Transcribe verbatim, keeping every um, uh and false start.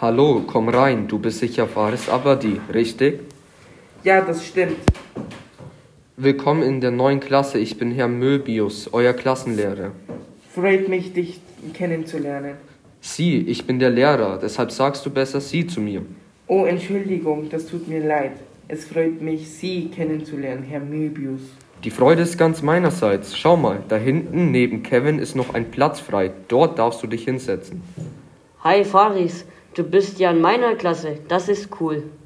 Hallo, komm rein, du bist sicher Faris Abadi, richtig? Ja, das stimmt. Willkommen in der neuen Klasse, ich bin Herr Möbius, euer Klassenlehrer. Freut mich, dich kennenzulernen. Sie, ich bin der Lehrer, deshalb sagst du besser Sie zu mir. Oh, Entschuldigung, das tut mir leid. Es freut mich, Sie kennenzulernen, Herr Möbius. Die Freude ist ganz meinerseits. Schau mal, da hinten neben Kevin ist noch ein Platz frei. Dort darfst du dich hinsetzen. Hi Faris, du bist ja in meiner Klasse, das ist cool.